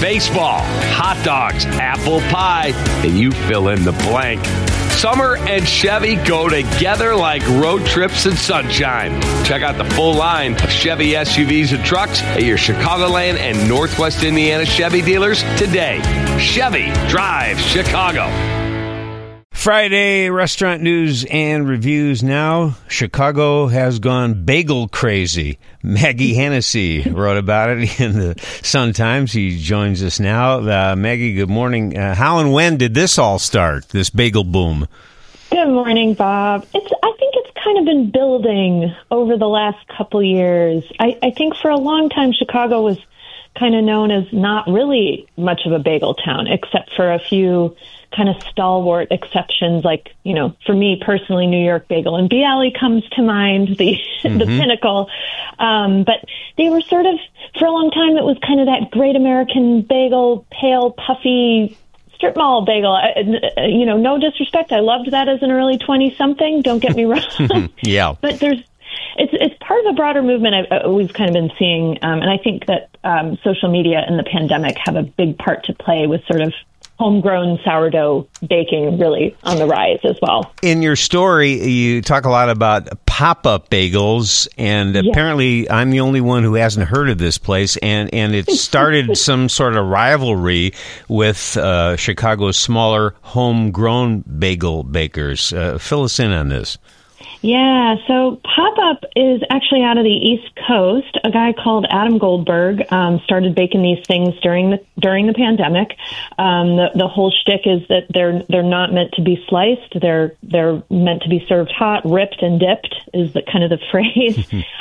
baseball, hot dogs, apple pie, and you fill in the blank. Summer and Chevy go together like road trips and sunshine. Check out the full line of Chevy SUVs and trucks at your Chicagoland and Northwest Indiana Chevy dealers today. Chevy drives Chicago. Friday restaurant news and reviews now. Chicago has gone bagel crazy. Maggie Hennessy wrote about it in the Sun-Times. He joins us now. Maggie, good morning. How and when did this all start, this bagel boom? Good morning, Bob. I think it's kind of been building over the last couple years. I think for a long time, Chicago was kind of known as not really much of a bagel town, except for a few kind of stalwart exceptions, like, you know, for me personally, New York Bagel and Bialy comes to mind, the pinnacle. But they were sort of, for a long time, it was kind of that great American bagel, pale, puffy, strip mall bagel. You know, no disrespect. I loved that as an early 20-something. Don't get me wrong. Yeah. But it's part of a broader movement we've kind of been seeing. And I think that social media and the pandemic have a big part to play with sort of homegrown sourdough baking really on the rise as well. In your story, you talk a lot about pop-up bagels, and apparently I'm the only one who hasn't heard of this place, and it started some sort of rivalry with Chicago's smaller homegrown bagel bakers. Fill us in on this. Yeah, so Pop-Up is actually out of the East Coast. A guy called Adam Goldberg started baking these things during the pandemic. The whole shtick is that they're not meant to be sliced. They're meant to be served hot, ripped and dipped is the kind of the phrase.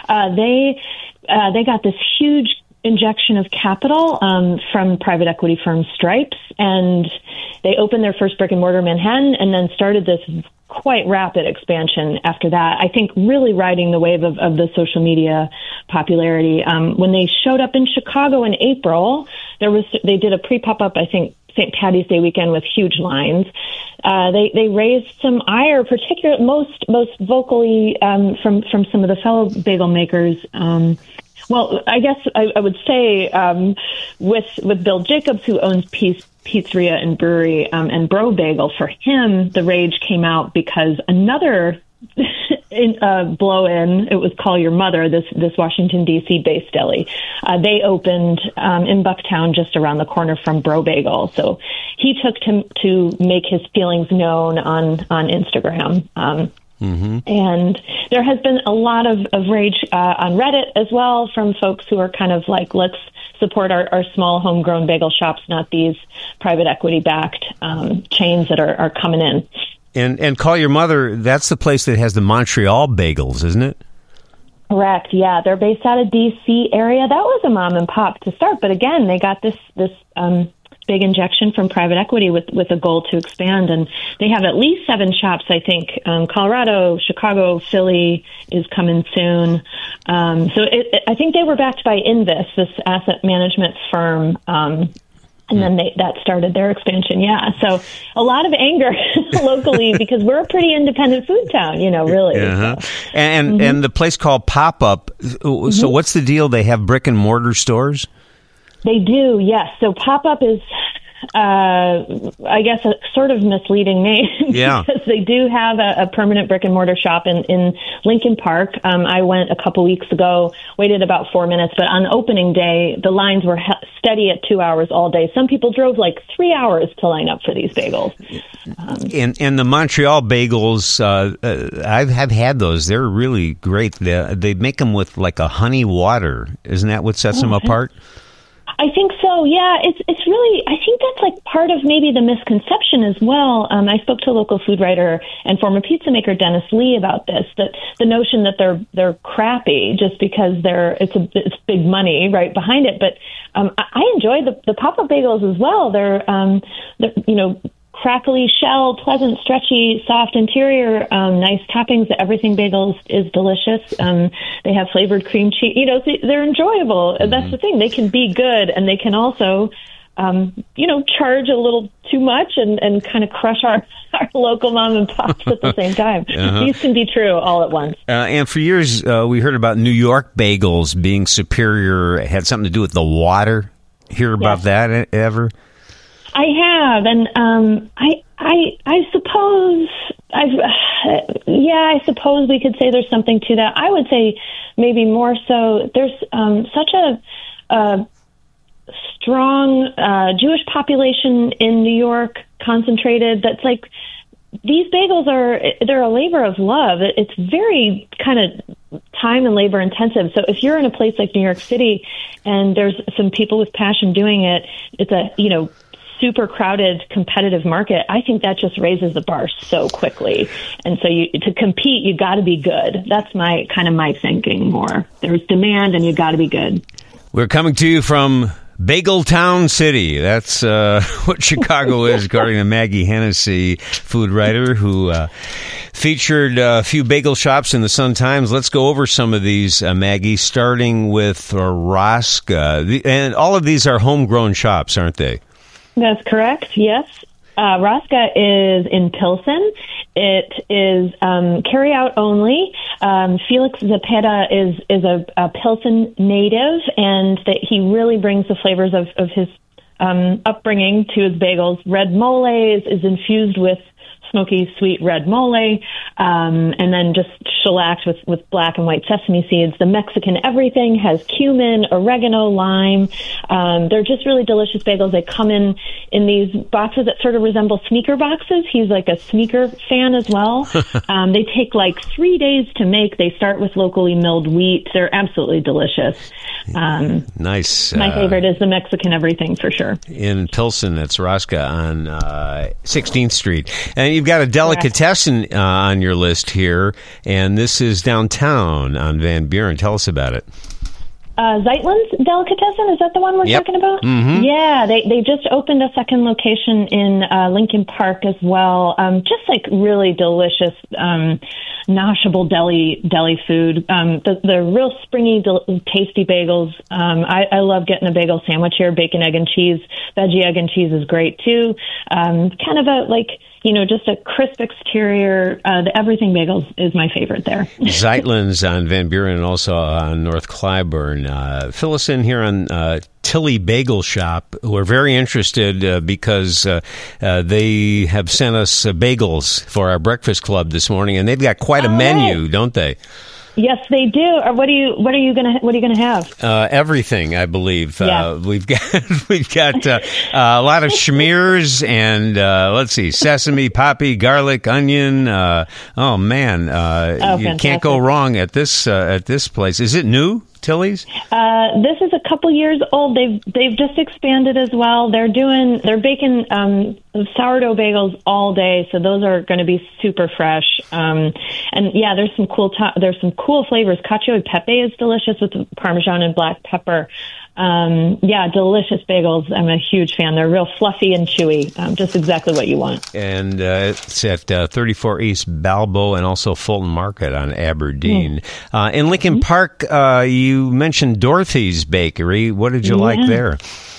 They got this huge injection of capital from private equity firm Stripes, and they opened their first brick and mortar in Manhattan, and then started this quite rapid expansion after that. I think really riding the wave of the social media popularity. When they showed up in Chicago in April, they did a pre-pop-up, I think, St. Patty's Day weekend with huge lines. They raised some ire, particularly most vocally from some of the fellow bagel makers. Well, I guess I would say with Bill Jacobs, who owns Pizzeria and Brewery and Bro Bagel, for him, the rage came out because another blow-in, it was Call Your Mother, this Washington, D.C. based deli. They opened in Bucktown, just around the corner from Bro Bagel. So he took to make his feelings known on Instagram. And there has been a lot of rage on Reddit as well from folks who are kind of like, let's support our small homegrown bagel shops, not these private equity-backed chains that are coming in. And Call Your Mother, that's the place that has the Montreal bagels, isn't it? Correct, yeah. They're based out of D.C. area. That was a mom and pop to start, but again, they got this big injection from private equity with a goal to expand, and they have at least 7 shops, I think. Colorado, Chicago, Philly is coming soon. I think they were backed by Invis, this asset management firm, and then that started their expansion. Yeah, so a lot of anger locally because we're a pretty independent food town, really. Uh-huh. So. And the place called Pop-Up, so what's the deal? They have brick and mortar stores? They do, yes. So Pop-Up is, I guess, a sort of misleading name because they do have a permanent brick and mortar shop in Lincoln Park. I went a couple weeks ago, waited about 4 minutes, but on opening day, the lines were steady at 2 hours all day. Some people drove like 3 hours to line up for these bagels. And the Montreal bagels, I've had those. They're really great. They make them with like a honey water. Isn't that what sets them apart? I think so, yeah. It's really, I think that's like part of maybe the misconception as well. I spoke to a local food writer and former pizza maker Dennis Lee about this, that the notion that they're crappy just because it's big money right behind it. But I enjoy the pop-up bagels as well. They're crackly shell, pleasant, stretchy, soft interior, nice toppings. The everything bagels is delicious. They have flavored cream cheese. They're enjoyable. That's the thing. They can be good, and they can also, charge a little too much and kind of crush our local mom and pops at the same time. These can be true all at once. And for years, we heard about New York bagels being superior. It had something to do with the water. hear about that ever? I have, and I suppose I suppose we could say there's something to that. I would say maybe more so. There's such a strong Jewish population in New York, concentrated. That's like these bagels they're a labor of love. It's very kind of time and labor intensive. So if you're in a place like New York City and there's some people with passion doing it, it's a super crowded, competitive market. I think that just raises the bar so quickly. And so to compete, you got to be good. That's my thinking more. There's demand and you got to be good. We're coming to you from Bagel Town City. That's what Chicago is, according to Maggie Hennessy, food writer, who featured a few bagel shops in the Sun-Times. Let's go over some of these, Maggie, starting with Roska. And all of these are homegrown shops, aren't they? That's correct, yes. Roska is in Pilsen. It is carry-out only. Felix Zepeda is a Pilsen native, and that he really brings the flavors of his upbringing to his bagels. Red mole is infused with smoky, sweet red mole, and then just shellacked with black and white sesame seeds. The Mexican everything has cumin, oregano, lime. They're just really delicious bagels. They come in these boxes that sort of resemble sneaker boxes. He's like a sneaker fan as well. They take like 3 days to make. They start with locally milled wheat. They're absolutely delicious. Nice. My favorite is the Mexican everything for sure. In Pilsen, that's Roska on 16th Street. And you've got a delicatessen on your list here, and this is downtown on Van Buren. Tell us about it. Zeitlin's Delicatessen, is that the one we're talking about? Mm-hmm. Yeah, they just opened a second location in Lincoln Park as well. Just like really delicious, noshable deli food. The real springy, tasty bagels. I love getting a bagel sandwich here. Bacon, egg, and cheese. Veggie, egg, and cheese is great too. Kind of just a crisp exterior. The everything bagels is my favorite there. Zeitlin's on Van Buren and also on North Clybourne. Fill us in here on Tilly Bagel Shop. We're very interested because they have sent us bagels for our breakfast club this morning, and they've got quite a menu, don't they? Yes, they do. Or what are you gonna have? Everything, I believe. Yeah. We've got a lot of schmears and let's see, sesame, poppy, garlic, onion. Oh man, you can't go wrong at this place. Is it new, Tilly's? This is a couple years old. They've just expanded as well. They're baking sourdough bagels all day, so those are going to be super fresh. And yeah, there's some cool flavors. Cacio e pepe is delicious with Parmesan and black pepper. Yeah, delicious bagels. I'm a huge fan. They're real fluffy and chewy. Just exactly what you want. And it's at 34 East Balboa and also Fulton Market on Aberdeen. In Lincoln Park, you mentioned Dorothy's Bakery. What did you like there?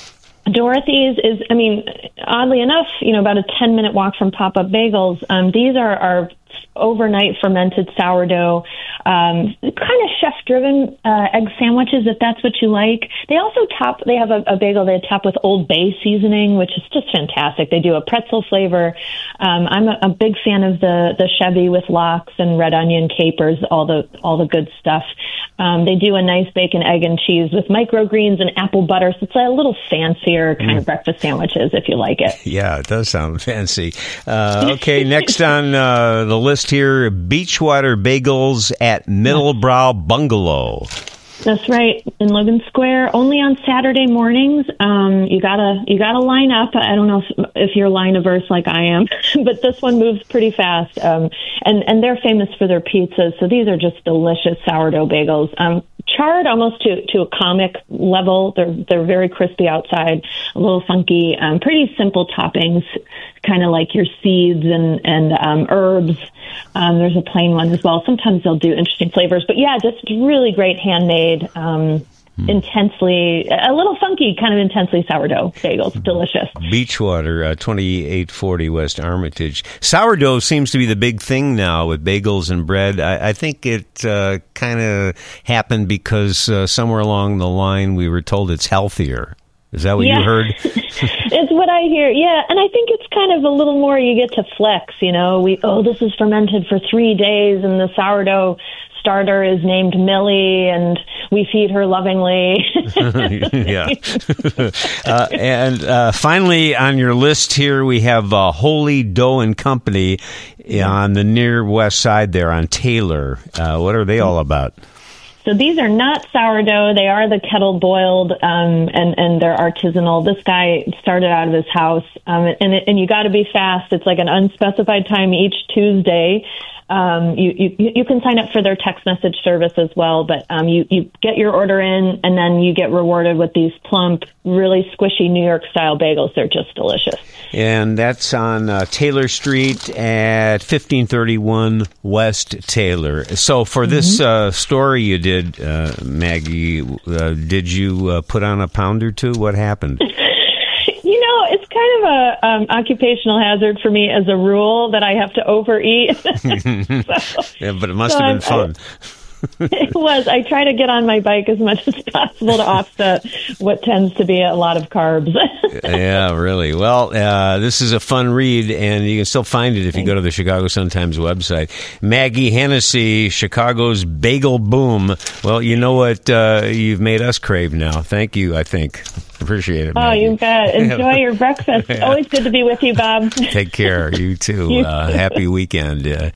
Dorothy's is, oddly enough, about a 10-minute walk from Pop-Up Bagels. These are overnight fermented sourdough, kind of chef-driven egg sandwiches, if that's what you like. They also they have a bagel they top with Old Bay seasoning, which is just fantastic. They do a pretzel flavor. I'm a big fan of the Chevy with lox and red onion, capers, all the good stuff. They do a nice bacon, egg, and cheese with microgreens and apple butter. So it's a little fancier kind of breakfast sandwiches, if you like it. Yeah, it does sound fancy. Okay, next on the list here, Beachwater Bagels at Middlebrow Bungalow. That's right, in Logan Square. Only on Saturday mornings. You gotta line up. I don't know if you're line averse like I am, but this one moves pretty fast. And they're famous for their pizzas. So these are just delicious sourdough bagels. Charred almost to a comic level. They're very crispy outside, a little funky. Pretty simple toppings, kind of like your seeds and herbs. There's a plain one as well. Sometimes they'll do interesting flavors, but yeah, just really great handmade, intensely, a little funky, kind of intensely sourdough bagels. Delicious. Beachwater, 2840 West Armitage. Sourdough seems to be the big thing now with bagels and bread. I think it kind of happened because somewhere along the line we were told it's healthier. Is that what you heard? It's what I hear. Yeah, and I think it's kind of a little more you get to flex, this is fermented for 3 days and the sourdough starter is named Millie and we feed her lovingly. Yeah. And finally on your list here, we have Holy Dough and Company on the near west side there on Taylor. What are they all about? So these are not sourdough. They are the kettle boiled, and they're artisanal. This guy started out of his house, and you got to be fast. It's like an unspecified time each Tuesday. You can sign up for their text message service as well, but you get your order in, and then you get rewarded with these plump, really squishy New York style bagels. They're just delicious. And that's on Taylor Street at 1531 West Taylor. So for this story you did, Maggie, did you put on a pound or two? What happened? It's kind of a occupational hazard for me as a rule that I have to overeat. Yeah, but it must have been fun. It was. I try to get on my bike as much as possible to offset what tends to be a lot of carbs. Yeah, really. Well, this is a fun read, and you can still find it if you go to the Chicago Sun-Times website. Maggie Hennessy, Chicago's Bagel Boom. Well, you know what you've made us crave now. Thank you, I think. Appreciate it, Maggie. Oh, you bet. Enjoy your breakfast. Yeah. Always good to be with you, Bob. Take care. You too. Happy weekend.